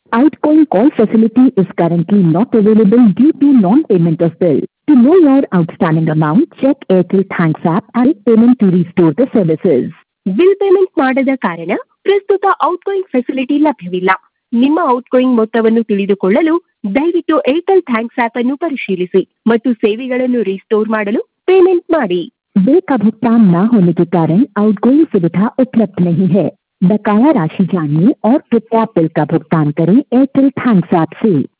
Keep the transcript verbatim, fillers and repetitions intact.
Outgoing call facility is currently not available due to non-payment of bill. To know your outstanding amount, check Airtel Thanks app and payment to restore the services. Bill payment ಮಾಡದ ಕಾರಣ ಪ್ರಸ್ತುತ outgoing facility ಲಭ್ಯವಿಲ್ಲ. ನಿಮ್ಮ outgoing ಮೊತ್ತವನ್ನು ತಿಳಿದುಕೊಳ್ಳಲು ದಯವಿಟ್ಟು Airtel thanks app ಅನ್ನು ಪರಿಶೀಲಿಸಿ ಮತ್ತು ಸೇವೆಗಳನ್ನು ರಿಸ್ಟೋರ್ ಮಾಡಲು ಪೇಮೆಂಟ್ ಮಾಡಿ. बिल का भुगतान न होने के कारण आउटगोइंग सुविधा उपलब्ध नहीं है. बकाया राशि जानिए और कृपया बिल का भुगतान करें एयरटेल थैंक्स ऐप से.